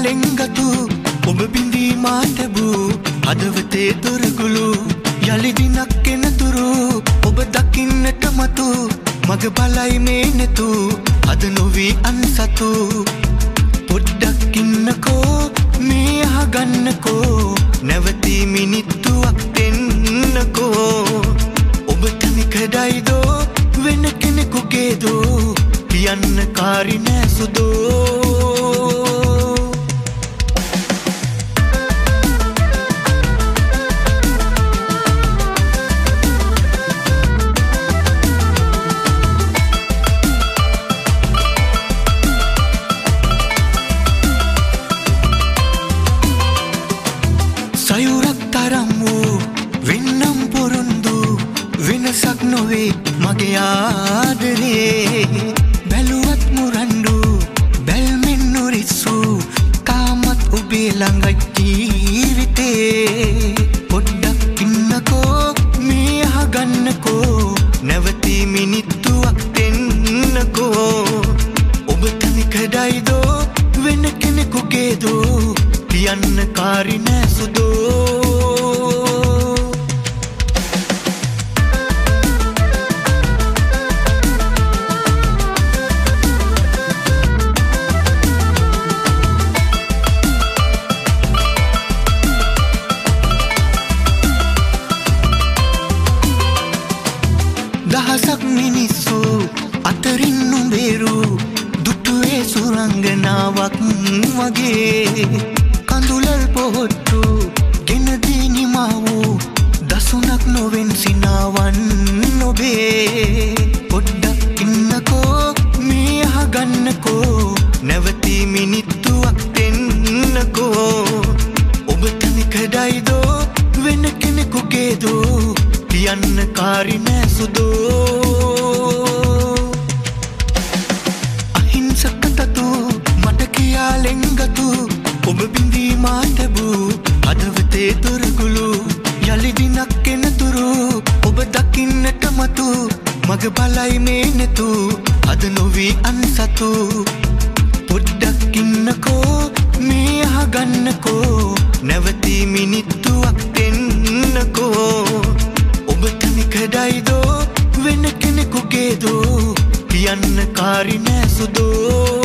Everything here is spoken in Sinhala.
කියාලෙන්ගතු ඔබ බිඳී මාතැබූ හදවතේ දොරගුළු යළි දිනක් එනතුරු ඔබ දකින්නට මතු මග බලයි මේ නෙතු අද නොවී අන්සතු පොඩ්ඩක් ඉන්නකෝ මේ අහගන්නකෝ නැවතී මිනිත්තුවක් දෙන්නකෝ ඔබ තනිකඩයිදෝ වෙන කෙනෙකුගේදෝ කියන්න කාරි නෑ සුදෝ සයුරක් තරම් වූ වෙන්නම් පොරොන්දු වෙනසක් නොවේ මගේ ආදරේ බැලුවත් මුරණ්ඩු බැල්මෙන් නොරිස්සු තාමත් ඔබේ ළඟයි ජීවිතේ පොඩ්ඩක් ඉන්නකෝ මේ අහගන්නකෝ නැවතී මිනිත්තුවක් දෙන්නකෝ ඔබ තනිකඩයිදෝ වෙන කෙනෙකුගේදෝ කියන්න කාරි නෑ සුදෝ දහසක් මිනිස්සු අතරින් නුඹේරු දුටුවේ සුරංගනාවක් වගේ කඳුලල් පොහොට්ටු ගෙනදී නිමා වූ දසුනක් නොවෙන් සිනාවන් නොබේ පොඩ්ඩක් ඉන්නකෝ මේ අහගන්නකෝ නැවතී මිනිත්තුවක් දෙන්නකෝ ඔබ තනිකඩයිදෝ වෙන කෙනෙකුගේදෝ කියන්න කාරි නෑ සුදෝ අහිංසක තතු මට කියාලෙන්ගතු ඔබ බිඳී මාතැබූ හදවතේ දොරගුළු යළි දිනක් එනතුරු ඔබ දකින්නට මතු මග බලයි මේ නෙතු අද නොවී අන්සතු පොඩ්ඩක් ඉන්නකෝ මේ අහගන්නකෝ නැවතී මිනිත්තුවක් දෙන්නකෝ ඔබ තනිකඩයිදෝ වෙන කෙනෙකුගේදෝ කියන්න කාරි නෑ සුදෝ